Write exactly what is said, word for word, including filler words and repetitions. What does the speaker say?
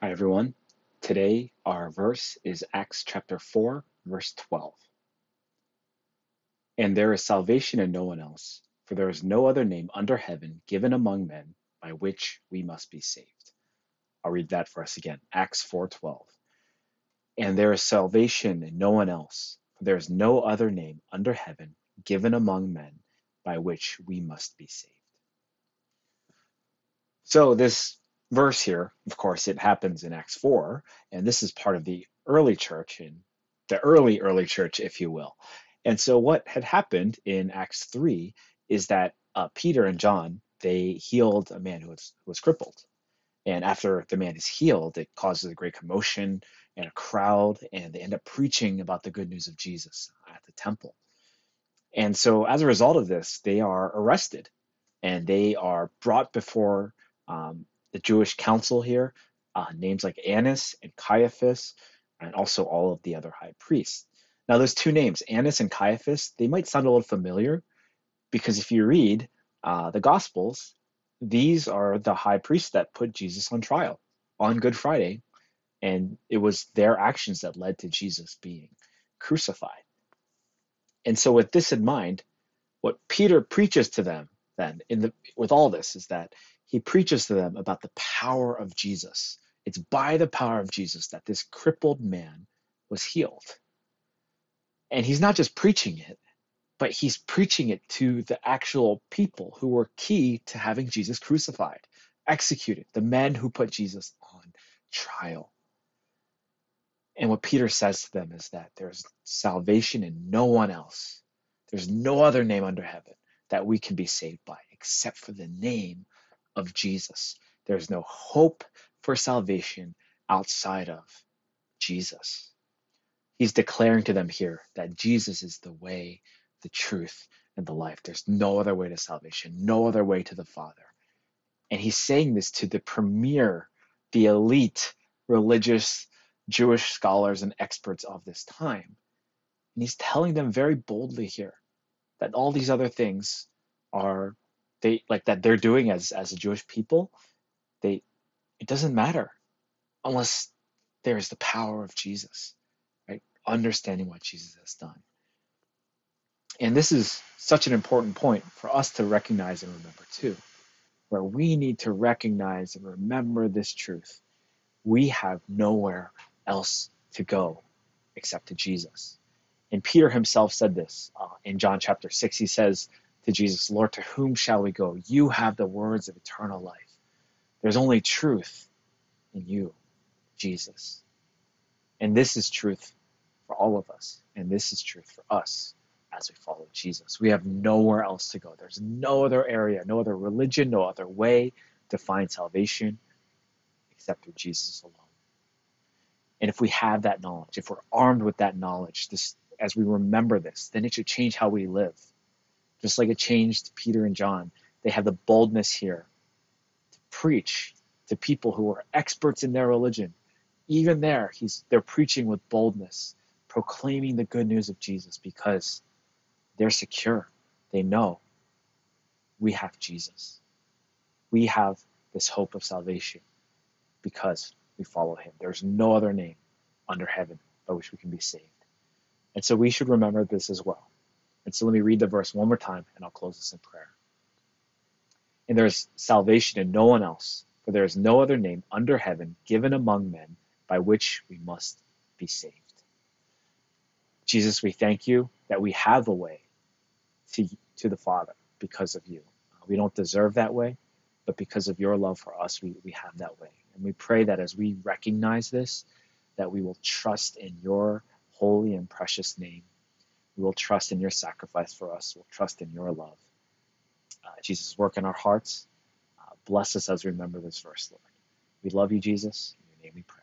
Hi, everyone. Today, our verse is Acts chapter four, verse twelve. And there is salvation in no one else, for there is no other name under heaven given among men by which we must be saved. I'll read that for us again. Acts four twelve. And there is salvation in no one else, for there is no other name under heaven given among men by which we must be saved. So this verse here, of course, it happens in Acts four, and this is part of the early church, in the early, early church, if you will. And so what had happened in Acts three is that uh, Peter and John, they healed a man who was, who was crippled. And after the man is healed, it causes a great commotion and a crowd, and they end up preaching about the good news of Jesus at the temple. And so as a result of this, they are arrested and they are brought before um, the Jewish council here, uh, names like Annas and Caiaphas, and also all of the other high priests. Now, those two names, Annas and Caiaphas, they might sound a little familiar because if you read uh, the Gospels, these are the high priests that put Jesus on trial on Good Friday, and it was their actions that led to Jesus being crucified. And so, with this in mind, what Peter preaches to them then in the with all this is that he preaches to them about the power of Jesus. It's by the power of Jesus that this crippled man was healed. And he's not just preaching it, but he's preaching it to the actual people who were key to having Jesus crucified, executed, the men who put Jesus on trial. And what Peter says to them is that there's salvation in no one else. There's no other name under heaven that we can be saved by except for the name of Jesus. There's no hope for salvation outside of Jesus. He's declaring to them here that Jesus is the way, the truth, and the life. There's no other way to salvation, no other way to the Father. And he's saying this to the premier, the elite religious Jewish scholars and experts of this time. And he's telling them very boldly here that all these other things are they like that they're doing as as a Jewish people, they it doesn't matter unless there is the power of Jesus, right? Understanding what Jesus has done. And this is such an important point for us to recognize and remember too, where we need to recognize and remember this truth. We have nowhere else to go except to Jesus. And Peter himself said this uh, in John chapter six. He says to Jesus, Lord, to whom shall we go? You have the words of eternal life. There's only truth in you, Jesus. And this is truth for all of us. And this is truth for us as we follow Jesus. We have nowhere else to go. There's no other area, no other religion, no other way to find salvation except through Jesus alone. And if we have that knowledge, if we're armed with that knowledge, this as we remember this, then it should change how we live. Just like it changed Peter and John. They have the boldness here to preach to people who are experts in their religion. Even there, he's they're preaching with boldness, proclaiming the good news of Jesus because they're secure. They know we have Jesus. We have this hope of salvation because we follow him. There's no other name under heaven by which we can be saved. And so we should remember this as well. And so let me read the verse one more time and I'll close this in prayer. And there is salvation in no one else, for there is no other name under heaven given among men by which we must be saved. Jesus, we thank you that we have a way to, to the Father because of you. We don't deserve that way, but because of your love for us, we, we have that way. And we pray that as we recognize this, that we will trust in your holy and precious name. We will trust in your sacrifice for us. We'll trust in your love. Uh, Jesus, work in our hearts. Uh, bless us as we remember this verse, Lord. We love you, Jesus. In your name we pray.